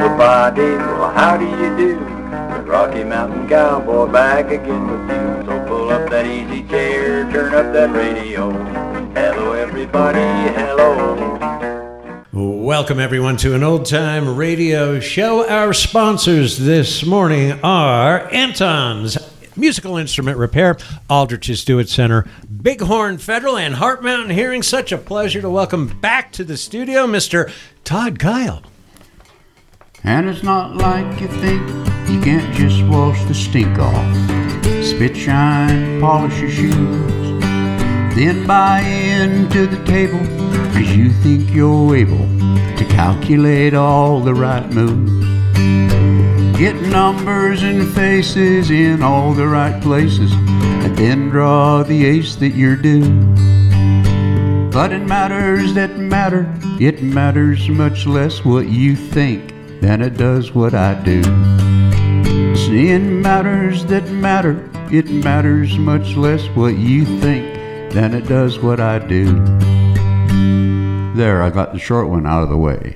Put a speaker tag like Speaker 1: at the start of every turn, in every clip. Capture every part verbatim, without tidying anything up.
Speaker 1: everybody. Well, how do you do? The Rocky Mountain Cowboy back again with you. So pull up that easy chair, turn up that radio. Hello, everybody. Hello.
Speaker 2: Welcome, everyone, to an old-time radio show. Our sponsors this morning are Anton's Musical Instrument Repair, Aldrich's Do It Center, Bighorn Federal, and Heart Mountain Hearing. Such a pleasure to welcome back to the studio Mister Todd Kyle.
Speaker 3: And it's not like you think, you can't just wash the stink off. Spit, shine, polish your shoes, then buy into the table, cause you think you're able to calculate all the right moves. Get numbers and faces in all the right places, and then draw the ace that you're due. But it matters that matter, it matters much less what you think than it does what I do. See, it matters that matter, it matters much less what you think than it does what I do. There, I got the short one out of the way.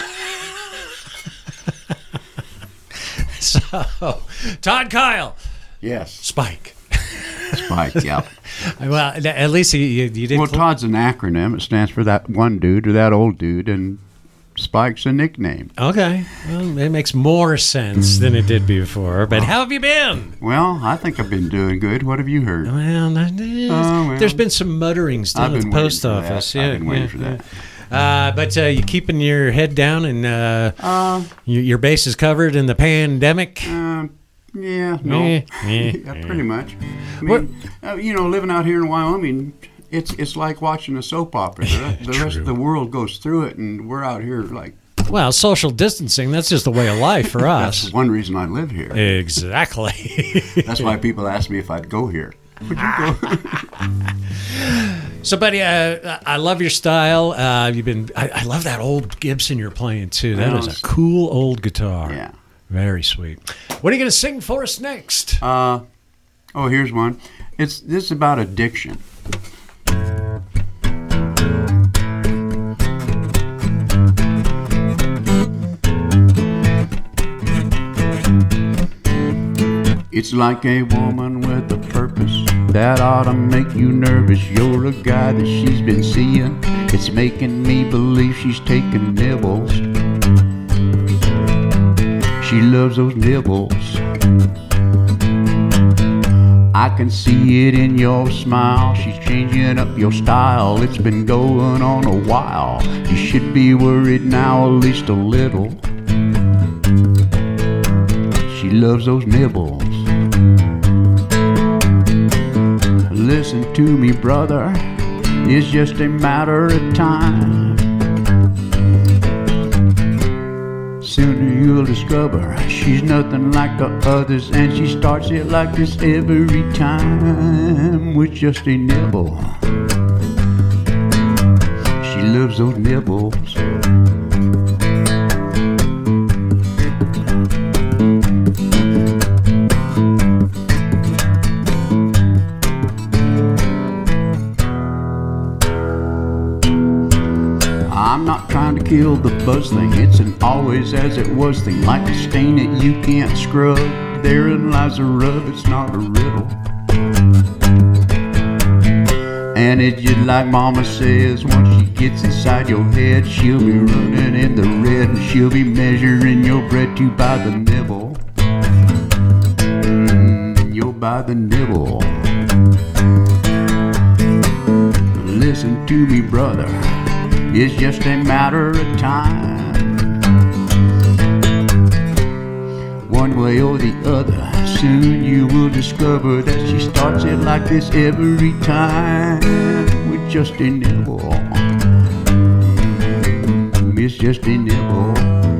Speaker 2: So, Todd Kyle.
Speaker 3: Yes.
Speaker 2: Spike.
Speaker 3: Spike, yeah.
Speaker 2: Well, at least you, you, you did.
Speaker 3: Well, Todd's an acronym. It stands for that one dude or that old dude, and Spike's a nickname.
Speaker 2: Okay. Well, it makes more sense than it did before. But how have you been?
Speaker 3: Well, I think I've been doing good. What have you heard?
Speaker 2: Well, that is,
Speaker 3: Oh, well.
Speaker 2: there's been some mutterings down
Speaker 3: I've
Speaker 2: at
Speaker 3: been
Speaker 2: the post
Speaker 3: waiting for
Speaker 2: office.
Speaker 3: that.
Speaker 2: Yeah,
Speaker 3: I've been waiting
Speaker 2: yeah,
Speaker 3: for that.
Speaker 2: yeah. Uh, but uh, you keeping your head down and uh,
Speaker 3: Uh,
Speaker 2: your, your base is covered in the pandemic?
Speaker 3: uh, yeah, no.
Speaker 2: Yeah, yeah,
Speaker 3: yeah, pretty much. I mean, uh, you know, living out here in Wyoming, it's it's like watching a soap opera. The, the rest of the world goes through it, and we're out here like...
Speaker 2: Well, social distancing, that's just the way of life for us.
Speaker 3: That's one reason I live here.
Speaker 2: Exactly.
Speaker 3: That's why people ask me if I'd go here. Would you go?
Speaker 2: So, buddy, uh, I love your style. Uh, you've been. I, I love that old Gibson you're playing too. That
Speaker 3: Well,
Speaker 2: is a
Speaker 3: it's-
Speaker 2: cool old guitar.
Speaker 3: Yeah.
Speaker 2: Very sweet. What are you going to sing for us next?
Speaker 3: Uh, oh, here's one. It's this is about addiction. It's like a woman with a purpose that ought to make you nervous. You're a guy that she's been seeing. It's making me believe she's taking nibbles. She loves those nibbles. I can see it in your smile. She's changing up your style. It's been going on a while. You should be worried now, at least a little. She loves those nibbles. Listen to me, brother, it's just a matter of time. Sooner you'll discover she's nothing like the others, and she starts it like this every time with just a nibble. She loves those nibbles. I'm not trying to kill the buzz thing. It's an always as it was thing, like a stain that you can't scrub. Therein lies a rub, it's not a riddle. And it's just like mama says, once she gets inside your head, she'll be running in the red, and she'll be measuring your bread too by the nibble. Mm, you'll by the nibble. Listen to me, brother, it's just a matter of time. One way or the other, soon you will discover that she starts it like this every time with just a nibble. It's just a nibble.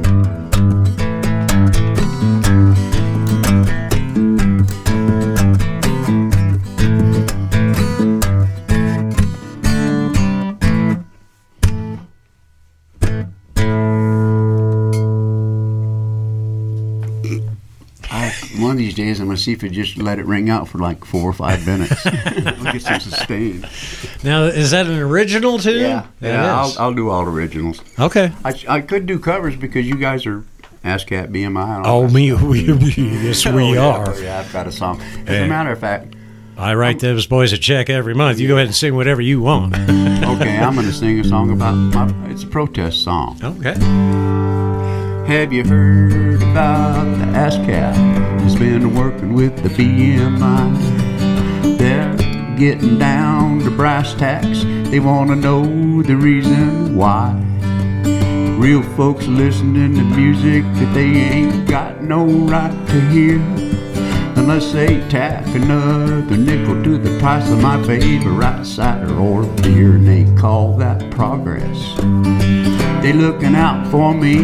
Speaker 3: One of these days, I'm going to see if it just let it ring out for like four or five minutes. We'll get some sustain.
Speaker 2: Now, is that an original too?
Speaker 3: Yeah,
Speaker 2: It
Speaker 3: yeah.
Speaker 2: is.
Speaker 3: I'll, I'll do all originals.
Speaker 2: Okay.
Speaker 3: I, I could do covers because you guys are ASCAP, B M I.
Speaker 2: Oh, me, we, we, yes, we
Speaker 3: oh, yeah,
Speaker 2: are.
Speaker 3: Oh, yeah, I've got a song. As
Speaker 2: Yeah.
Speaker 3: a matter of fact,
Speaker 2: I write those boys a check every month. You go ahead and sing whatever you want.
Speaker 3: okay, I'm going to sing a song about my, it's a protest song.
Speaker 2: Okay.
Speaker 3: Have you heard about the ASCAP? It's been working with the B M I. They're getting down to brass tacks. They want to know the reason why. Real folks listening to music that they ain't got no right to hear, unless they tack another nickel to the price of my favorite cider or beer, and they call that progress. They looking out for me,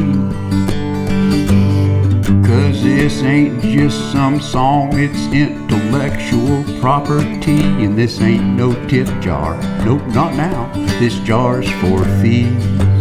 Speaker 3: cause this ain't just some song, it's intellectual property. And this ain't no tip jar, nope, not now. This jar's for fees.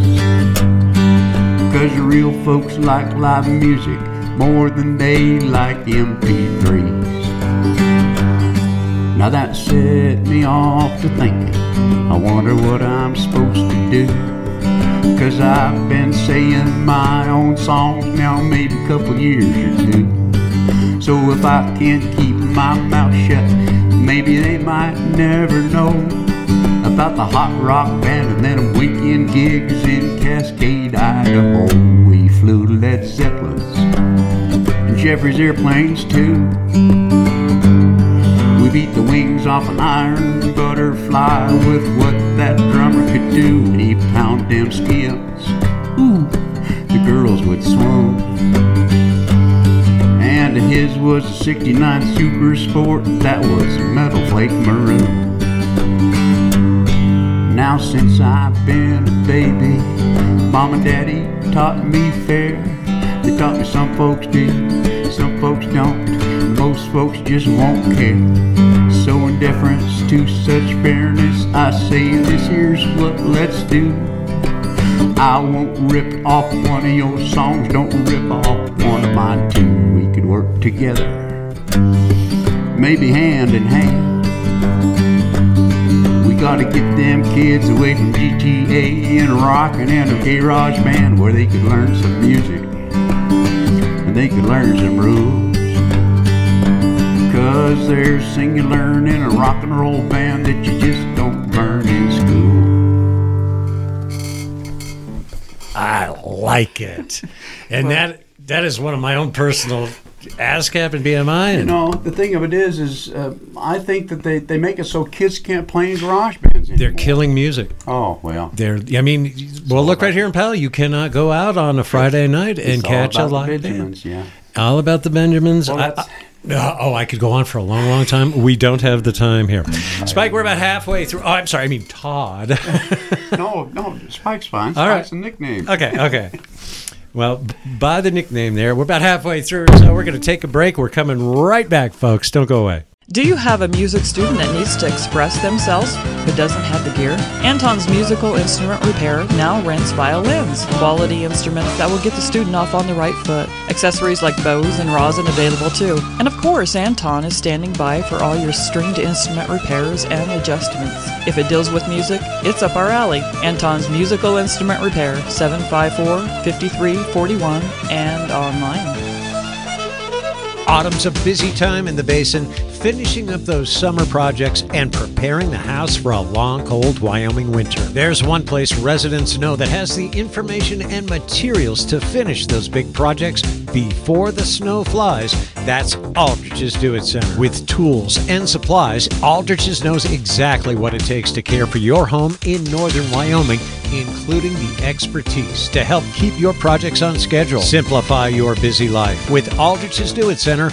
Speaker 3: Cause real folks like live music more than they like M P threes. Now that set me off to thinking, I wonder what I'm supposed to do. Cause I've been saying my own songs now maybe a couple years or two. So if I can't keep my mouth shut, maybe they might never know about the hot rock band and then a weekend gigs in Cascade, Idaho. We flew Led Zeppelins and Jeffries airplanes too. We beat the wings off an iron butterfly with what that drummer could do. He pound them skins, ooh, the girls would swoon. And his was a sixty-nine Super Sport that was Metal Flake Maroon. Now since I've been a baby, Mom and Daddy taught me fair. They taught me some folks do, some folks don't, and most folks just won't care. So in deference to such fairness, I say this here's what let's do. I won't rip off one of your songs, don't rip off one of mine too. We could work together, maybe hand in hand. Gotta get them kids away from G T A and rockin' and a garage band where they could learn some music and they could learn some rules. Cause there's singing, learning, in a rock and roll band that you just don't learn in school.
Speaker 2: I like it. And well, that that is one of my own personal ASCAP and B M I. And
Speaker 3: you know, the thing of it is, is uh, I think that they, they make it so kids can't play in garage bands anymore.
Speaker 2: They're killing music.
Speaker 3: Oh, well.
Speaker 2: They're. I mean, it's well, look right here in Pal. You cannot go out on a Friday night and
Speaker 3: it's
Speaker 2: catch
Speaker 3: all
Speaker 2: a
Speaker 3: about
Speaker 2: live
Speaker 3: the Benjamins,
Speaker 2: band.
Speaker 3: Yeah.
Speaker 2: All about the Benjamins.
Speaker 3: Well,
Speaker 2: I, I, oh, I could go on for a long, long time. We don't have the time here. Spike, we're about halfway through. Oh, I'm sorry. I mean, Todd.
Speaker 3: no, no, Spike's fine.
Speaker 2: All
Speaker 3: Spike's
Speaker 2: right.
Speaker 3: a nickname.
Speaker 2: Okay, okay. Well, by the nickname there, we're about halfway through, so we're going to take a break. We're coming right back, folks. Don't go away.
Speaker 4: Do you have a music student that needs to express themselves but doesn't have the gear? Anton's Musical Instrument Repair now rents violins, quality instruments that will get the student off on the right foot. Accessories like bows and rosin available too. And of course, Anton is standing by for all your stringed instrument repairs and adjustments. If it deals with music, it's up our alley. Anton's Musical Instrument Repair, seven five four, five three four one, and online.
Speaker 2: Autumn's a busy time in the basin, finishing up those summer projects and preparing the house for a long, cold Wyoming winter. There's one place residents know that has the information and materials to finish those big projects before the snow flies. That's Aldrich's Do It Center. With tools and supplies, Aldrich's knows exactly what it takes to care for your home in northern Wyoming, including the expertise to help keep your projects on schedule. Simplify your busy life with Aldrich's Do It Center.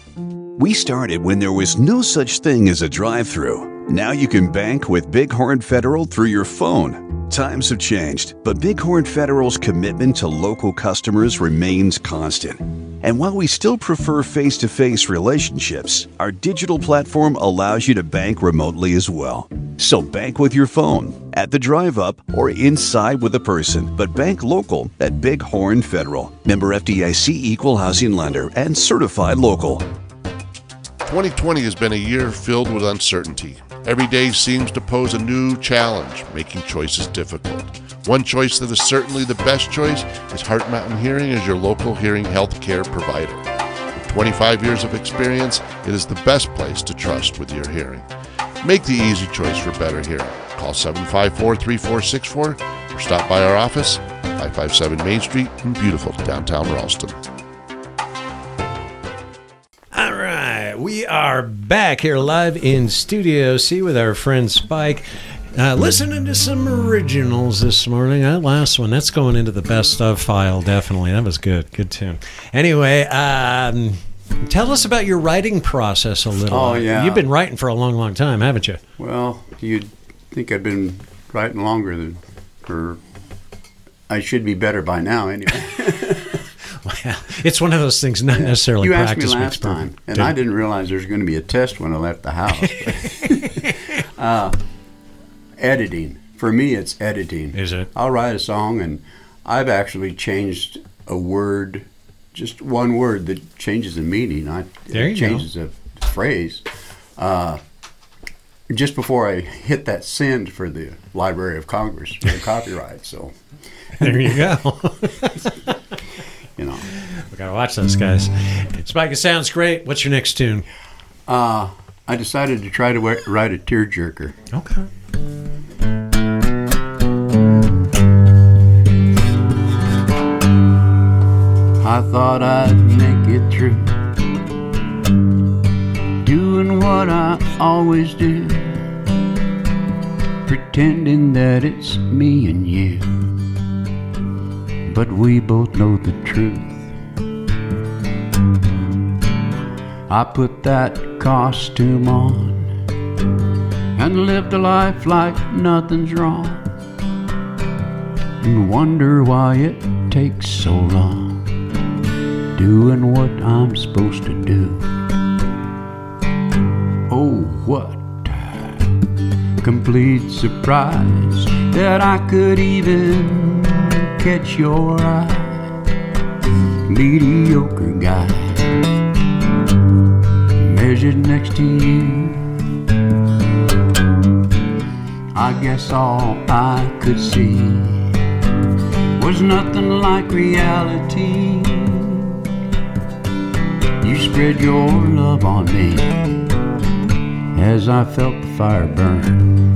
Speaker 5: We started when there was no such thing as a drive-thru. Now you can bank with Bighorn Federal through your phone. Times have changed, but Bighorn Federal's commitment to local customers remains constant. And while we still prefer face-to-face relationships, our digital platform allows you to bank remotely as well. So bank with your phone, at the drive-up, or inside with a person, but bank local at Bighorn Federal. Member F D I C Equal Housing Lender and certified local.
Speaker 6: twenty twenty has been a year filled with uncertainty. Every day seems to pose a new challenge, making choices difficult. One choice that is certainly the best choice is Heart Mountain Hearing as your local hearing health care provider. With twenty-five years of experience, it is the best place to trust with your hearing. Make the easy choice for better hearing. Call seven five four, three four six four or stop by our office, five five seven Main Street in beautiful downtown Ralston.
Speaker 2: All right, we are back here live in Studio C with our friend Spike. Uh, listening to some originals this morning. That last one, that's going into the best of file, definitely. That was good. Good tune. Anyway, um, tell us about your writing process a little.
Speaker 3: Oh, yeah.
Speaker 2: You've been writing for a long, long time, haven't you?
Speaker 3: Well, you'd think I'd been writing longer than, or I should be better by now anyway.
Speaker 2: Well, it's one of those things, not necessarily
Speaker 3: you asked
Speaker 2: practice
Speaker 3: me
Speaker 2: makes
Speaker 3: last time,
Speaker 2: perfect.
Speaker 3: and
Speaker 2: Did-
Speaker 3: I didn't realize there was going to be a test when I left the house. uh, editing. For me, it's editing.
Speaker 2: Is it?
Speaker 3: I'll write a song, and I've actually changed a word, just one word that changes the meaning. I,
Speaker 2: There you
Speaker 3: it changes a phrase. Uh, just before I hit that send for the Library of Congress for the copyright, so
Speaker 2: There you go.
Speaker 3: you know.
Speaker 2: We got to watch those guys. Spike, it sounds great. What's your next tune?
Speaker 3: Uh, I decided to try to wa- write a tearjerker.
Speaker 2: Okay.
Speaker 3: I thought I'd make it through, doing what I always do, pretending that it's me and you, but we both know the truth. I put that costume on and lived a life like nothing's wrong, and wonder why it takes so long doing what I'm supposed to do. Oh, what complete surprise that I could even catch your eye. Mediocre guy measured next to you. I guess all I could see was nothing like reality. You spread your love on me as I felt the fire burn.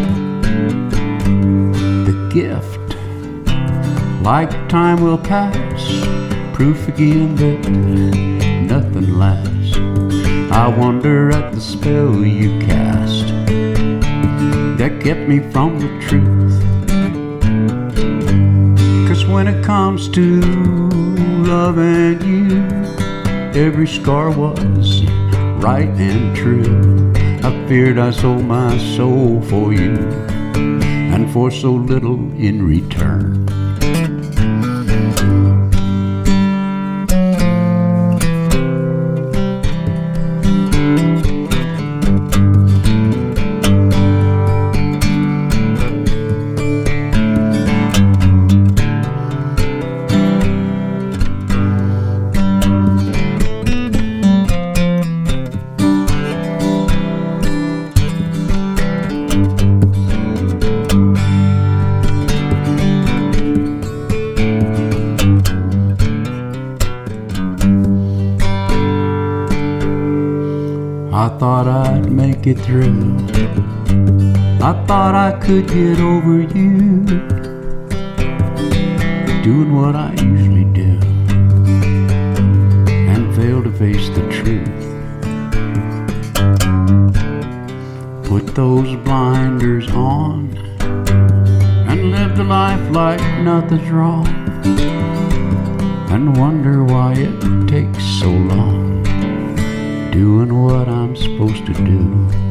Speaker 3: The gift, like time will pass, proof again that nothing lasts. I wonder at the spell you cast that kept me from the truth. 'Cause when it comes to love and you, every scar was right and true. I feared I sold my soul for you, and for so little in return. I thought I'd make it through. I thought I could get over you, doing what I usually do, and fail to face the truth. Put those blinders on and live the life like nothing's wrong, and wonder why it takes so long doing what I'm supposed to do.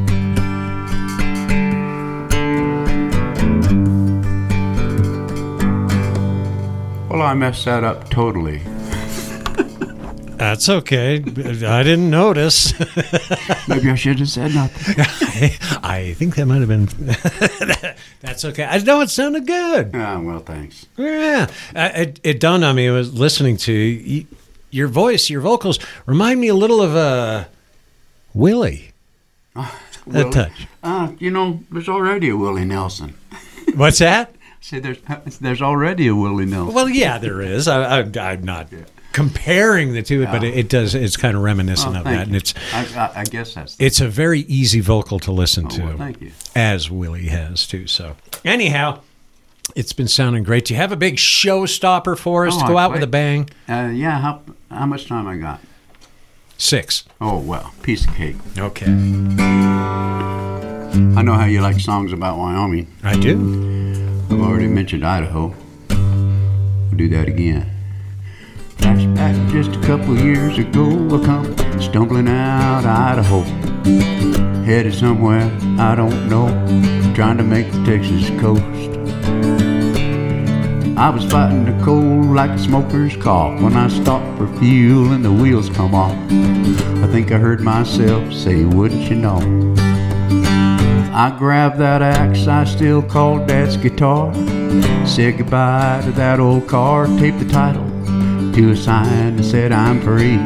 Speaker 3: Well, I messed that up totally.
Speaker 2: That's okay. I didn't notice.
Speaker 3: Maybe I should have said nothing.
Speaker 2: I, I think that might have been. That's okay. I know it sounded good.
Speaker 3: Ah, well, thanks.
Speaker 2: Yeah. Uh, It, it dawned on me. I was listening to you, your voice, your vocals remind me a little of uh, Willie. A
Speaker 3: Willie-
Speaker 2: touch.
Speaker 3: Uh, you know, there's already a Willie Nelson.
Speaker 2: What's that?
Speaker 3: See, there's there's already a Willie Nelson.
Speaker 2: Well, yeah, there is. I, I, I'm not comparing the two, but it, it does. It's kind of reminiscent
Speaker 3: Oh,
Speaker 2: of
Speaker 3: thank
Speaker 2: that,
Speaker 3: you.
Speaker 2: and it's
Speaker 3: I, I, I guess that's.
Speaker 2: it's a very easy vocal to listen
Speaker 3: Oh,
Speaker 2: to,
Speaker 3: well, thank you.
Speaker 2: as Willie has too. So, anyhow, it's been sounding great. Do you have a big showstopper for us
Speaker 3: Oh,
Speaker 2: to go
Speaker 3: I
Speaker 2: out with a
Speaker 3: quite-
Speaker 2: bang?
Speaker 3: Uh, yeah. How how much time I got?
Speaker 2: Six.
Speaker 3: Oh well, piece of cake.
Speaker 2: Okay,
Speaker 3: I know how you like songs about Wyoming.
Speaker 2: I do.
Speaker 3: I've already mentioned Idaho. We'll do that again. Flashback just a couple years ago, I come stumbling out Idaho. Headed somewhere I don't know, trying to make the Texas coast. I was fighting the cold like a smoker's cough when I stopped for fuel and the wheels come off. I think I heard myself say, wouldn't you know? I grabbed that axe I still called Dad's guitar, said goodbye to that old car, taped the title to a sign that said I'm free.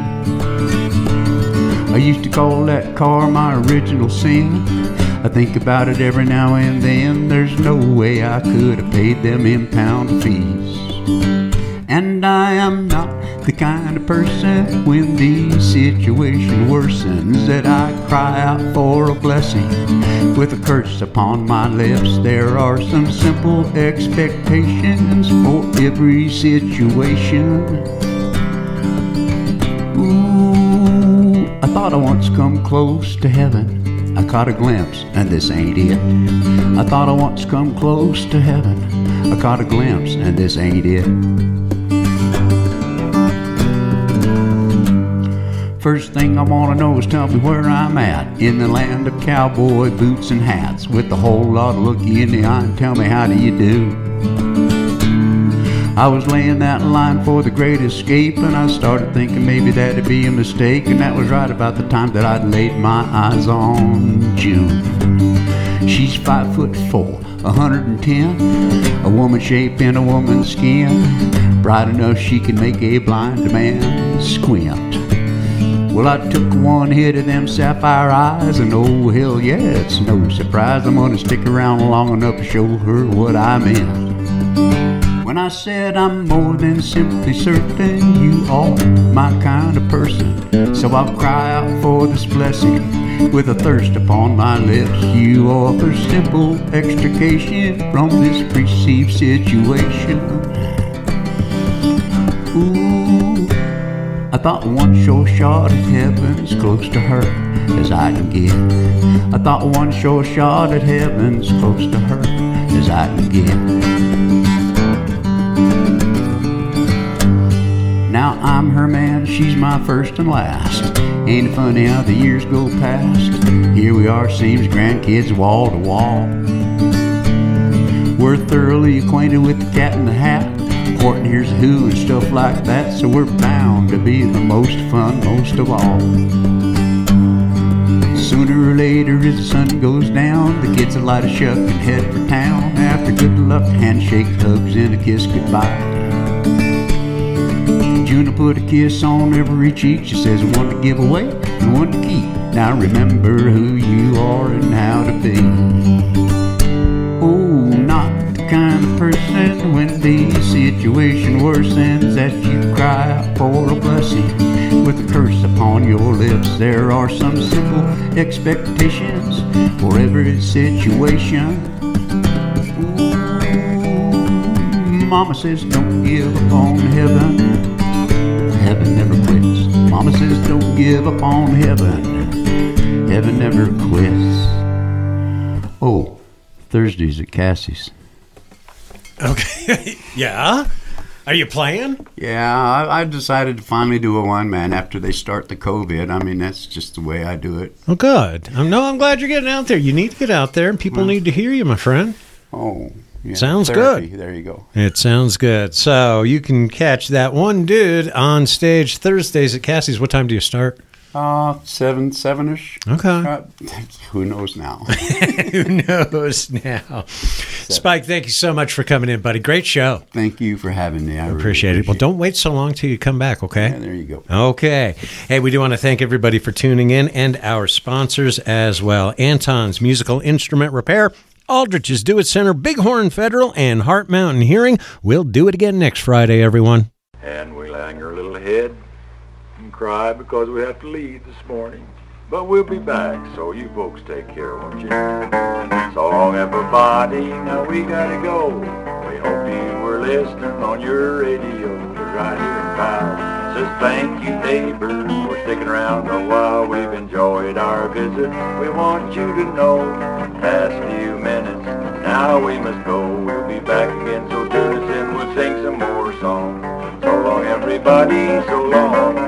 Speaker 3: I used to call that car my original sin. I think about it every now and then. There's no way I could have paid them impound fees. And I am not the kind of person when the situation worsens that I cry out for a blessing with a curse upon my lips. There are some simple expectations for every situation. Ooh, I thought I once come close to heaven. I caught a glimpse, and this ain't it. I thought I once come close to heaven. I caught a glimpse, and this ain't it. First thing I want to know is tell me where I'm at in the land of cowboy boots and hats, with a whole lot of look you in the eye and tell me how do you do. I was laying that line for the great escape, and I started thinking maybe that'd be a mistake, and that was right about the time that I'd laid my eyes on June. She's five foot four, one hundred ten, a woman shaped in a woman's skin, bright enough she can make a blind man squint. Well, I took one hit of them sapphire eyes, and oh hell yeah, it's no surprise I'm gonna stick around long enough to show her what I meant. When I said I'm more than simply certain you are my kind of person, so I'll cry out for this blessing with a thirst upon my lips. You offer simple extrication from this perceived situation. Ooh, I thought one sure shot at heaven's close to her as I can get. I thought one sure shot at heaven's close to her as I can get. Now I'm her man, she's my first and last. Ain't it funny how the years go past? Here we are, seems grandkids wall to wall. We're thoroughly acquainted with the cat in the hat, Horton here's who and stuff like that, so we're bound to be the most fun most of all. Sooner or later as the sun goes down, the kids will light a shuck and head for town. After good luck, handshake, hugs, and a kiss goodbye. June will put a kiss on every cheek. She says one to give away and one to keep. Now remember who you are and how to be. Oh, not the kind of person when the situation worsens that you cry out for a blessing with a curse upon your lips. There are some simple expectations for every situation. Ooh, Mama says don't give up on heaven. Heaven never quits. Mama says don't give up on heaven. Heaven never quits. Oh, Thursdays at Cassie's.
Speaker 2: Okay. Yeah? Are you playing?
Speaker 3: Yeah, I, I decided to finally do a one-man after they start the COVID. I mean, that's just the way I do it.
Speaker 2: Oh, good. Um, no, I'm glad you're getting out there. You need to get out there, and people need to hear you, my friend.
Speaker 3: Oh, yeah.
Speaker 2: Sounds
Speaker 3: Therapy.
Speaker 2: good.
Speaker 3: There you go.
Speaker 2: It sounds good. So you can catch that one dude on stage Thursdays at Cassie's. What time do you start?
Speaker 3: Uh, seven, seven-ish.
Speaker 2: Okay.
Speaker 3: Uh, who knows now?
Speaker 2: Who knows now? Spike, thank you so much for coming in, buddy. Great show.
Speaker 3: Thank you for having me. I really
Speaker 2: Appreciate it. Well, don't wait so long till you come back, okay?
Speaker 3: Yeah, there you go.
Speaker 2: Okay. Hey, we do want to thank everybody for tuning in and our sponsors as well. Anton's Musical Instrument Repair, Aldrich's Do It Center, Bighorn Federal, and Heart Mountain Hearing. We'll do it again next Friday, everyone.
Speaker 1: And we'll hang our little head and cry because we have to leave this morning. But we'll be back, so you folks take care, won't you? So long, everybody. Now we gotta go. We hope you were listening on your radio. You're right here in Powell. Says thank you, neighbors, for sticking around a while. We've enjoyed our visit. We want you to know. Past few minutes, now we must go. We'll be back again, so tune us in. We'll sing some more songs. So long, everybody. So long.